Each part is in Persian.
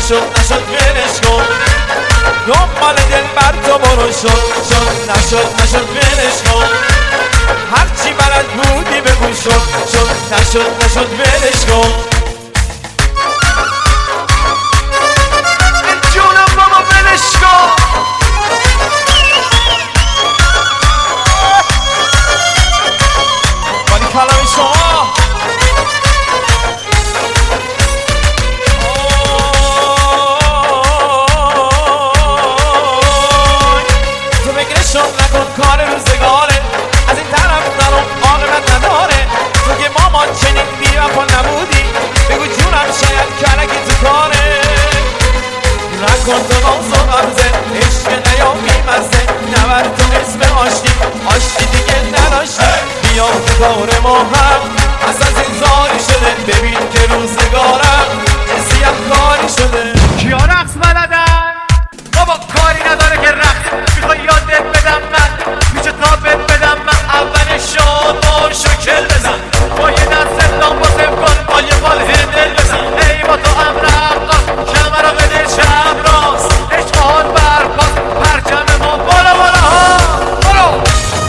نشد ولش کن دنبال دل بر تو برو نشد ولش کن هرچی بلد بودی بگو نشد ولش کن جونم بابا ولش کن بانی کلام شما نکن کار روزگاره از این طرف نرم عاقبت نداره تو که مامان چنین بی‌وفا نبودی بگو جونم شاید کلکی تو کاره نکن تو ناز و غمزه عشق نیا بی‌مزه نبر تو اسم آشتی دیگه نداشتی بیا تو کار ما هم از این زاری شده ببین که روزگارم کسی کاری شده کیا رقص بلدن؟ بابا کاری نداره که رقص میخوای یادت بدم من پیچه تابت بدم من اول شاد شکل بزن با یه دست لامباسه کن با یه بال هندل بزن ای با تو هم رقص کمر رو بده چپ راست عشق حال برپاس پرچم ما بالا بالا ها برو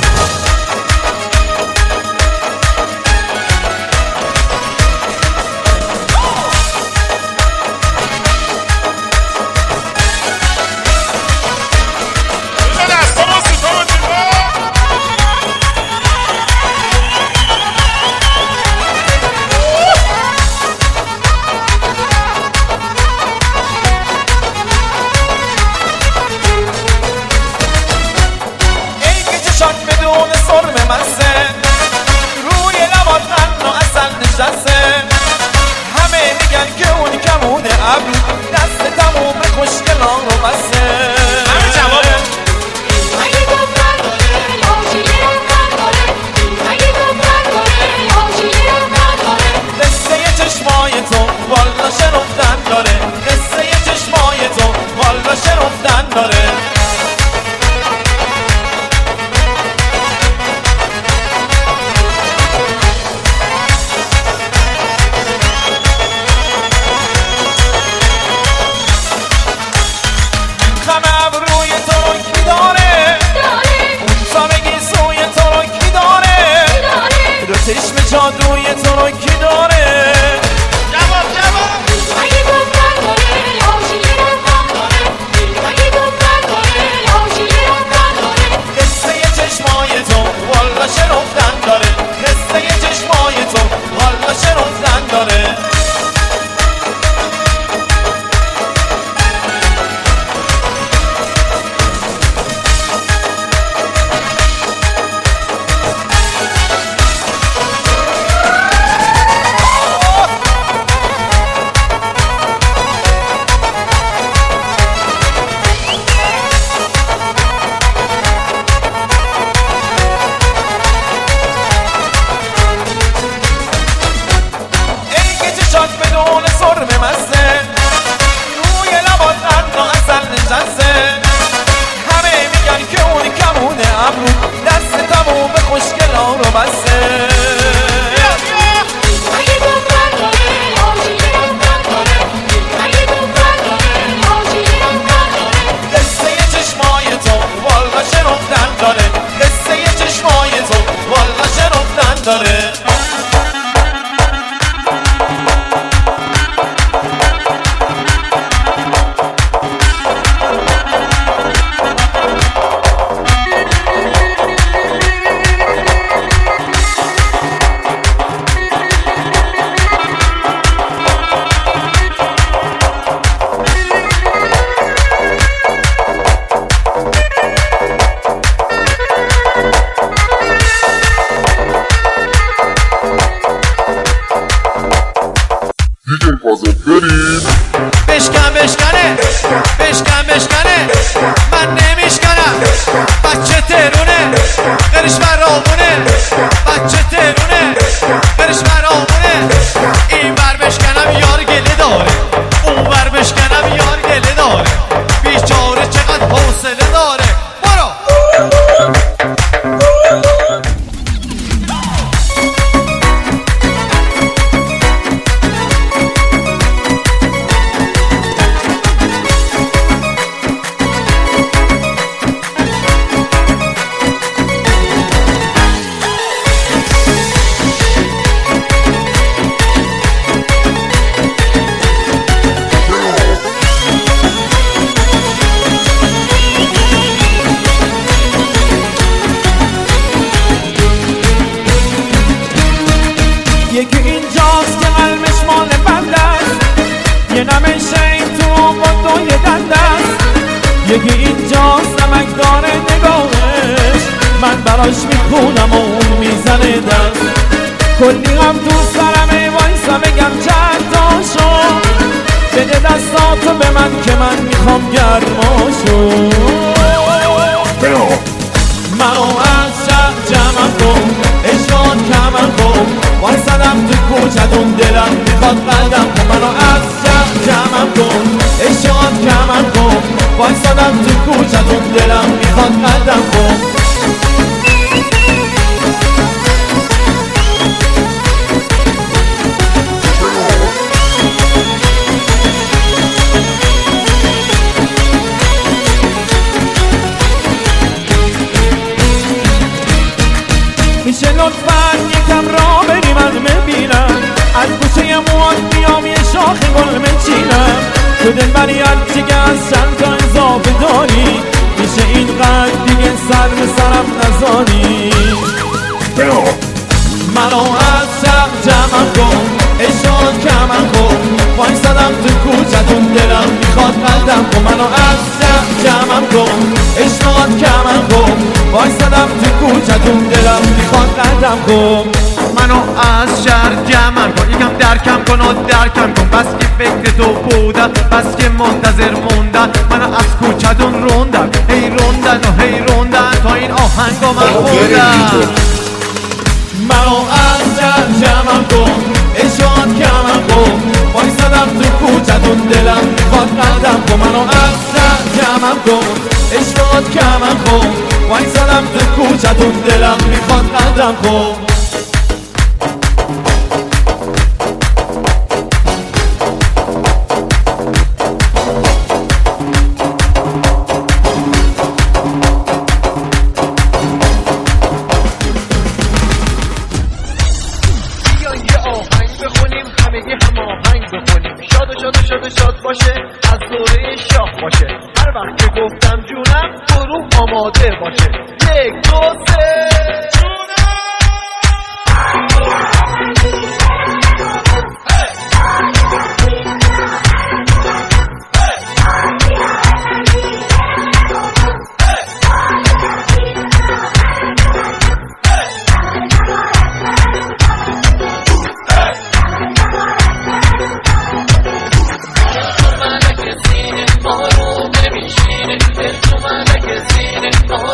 همه میگن که اون کمونه ابرو دست تموم خوشگلان رو بسته همه جواب اگه گفتن داره آشیه من داره اگه گفتن داره آشیه من داره قصه چشمای تو والا شنفتن داره قصه چشمای تو والا شنفتن داره چشم جادوی تو رو کی داره جواب اگه گفتن داره آشیه من داره اگه گفتن داره آشیه من داره قصه چشمای تو والا شنفتن داره قصه چشمای تو والا شنفتن داره بدون سرم مزه روی لبات قند و اصل نشسته همه میگن که اون کمونه ابرو دست تموم خوشگلان رو بسته اگه گفتن داره آشیه من داره اگه گفتن داره آشیه من داره قصه چشمای تو والا شنفتن داره قصه چشمای تو والا شنفتن داره بشکنه من نمیشکنم بچه ترونه قرش برامونه بچه ترونه قرش برامونه این بر بشکنم یار گله داره اون بر بشکنم یار گله داره بیچاره چقدر حوصله داره برو یکی اینجاست نمکدار نگاهش، من براش میخونم و اون میزنه دست. کلی هم تو سرمه وایسا بگم چندتاشو، بده دستاتو به من که من میخوام گرماشو. منو از شب جمعم کن، اشان کمم کن، وایسادم تو کوچتون دلم میخواد قدم کن. منو از شب جمعم کن، اشان کمم کن، وایسادم تو کوچتون دلم میخواد قدم کن. میشه لطفاً یکم را بری من ببینم، از گوشه موات بیام یه شاخ گل بچینم. تو دلبری هرچی که از چند تا اضافه داری، میشه اینقدر دیگه سر به سرم نزاری. منو از شب جمعم کن، اشان کمم کن، وایسادم تو کوچتون دلم میخواد قدم کن. منو از شب جمعم کن، اشان کمم کن، وایسادم تو کوچتون دلم میخواد قدم کن. منو از شهر جمعم کن، یکم درکم کن و درکم کن، بس که فکر تو بودم، بس که منتظر موندن. منو از کوچتون روندن، هی روندن و هی روندن، تا این آهنگو من خوندم. منو از شهر جمعم کن، اشان کمم کن، وایسادم تو کوچتون دلم میخواد قدم کن. منو از شهر جمعم کن، اشان کمم کن، وایسادم تو کوچتون دلم میخواد قدم کن. شاد باشه، از دوره شاه باشه، هر وقت که گفتم جونم گروه آماده باشه. 1 2 3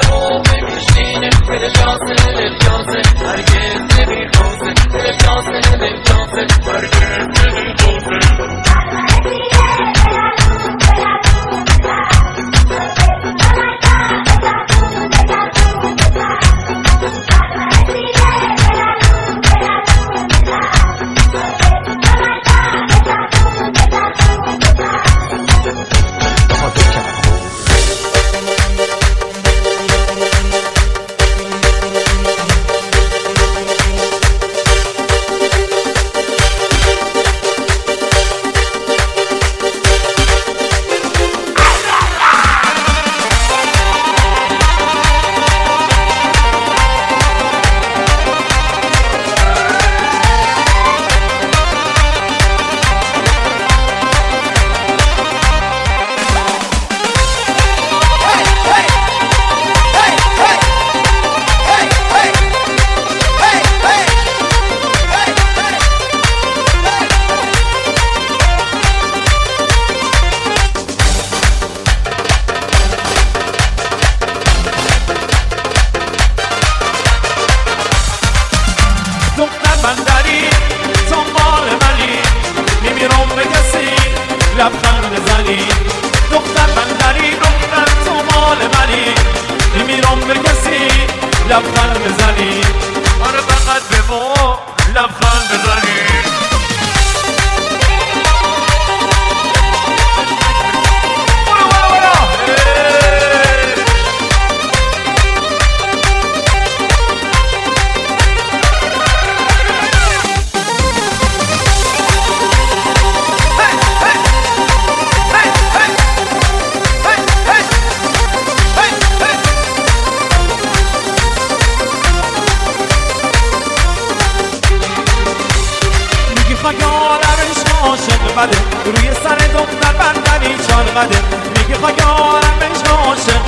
هرگز نمیخواسته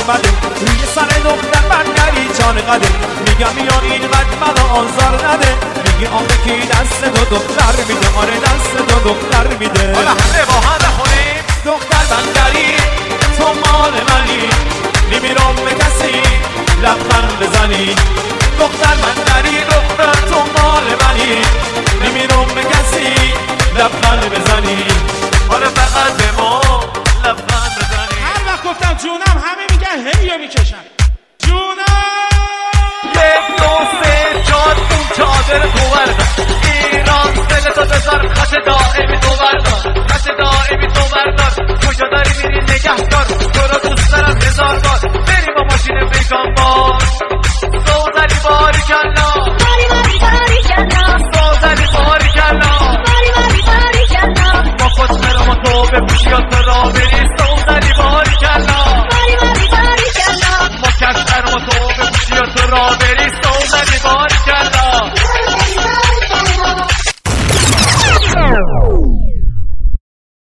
بده روی سر دختر بندری جان قده میگم میان اینقدر منو آزار نده میگی آقا کی دست دختر میده آره دست دختر میده حالا همه با هم بخونیم دختر بندری تو مال منی نمیرم به کسی لبخند بزنی دختر بندری دختر تو مال منی نمیرم به کسی لبخند بزنی حالا فقط به ما لبخند بزنی هر وقت گفتم جونم همه میگن هیو میکشن جونم 1 2 3 4 اون چادر تو بردار ایران دلتو بذار خط دائمی تو بردار خط دائمی تو بردار کجا داری میری نگهدار تو رو دوست دارم 1000 بار بریم با ماشین بگم بار سوزنی باری کلا سوزنی باری کلا با خود برم و تو بپوشی یا تو را بری سوزنی باری کلا ما کشترم و تو بپوشی یا تو را بری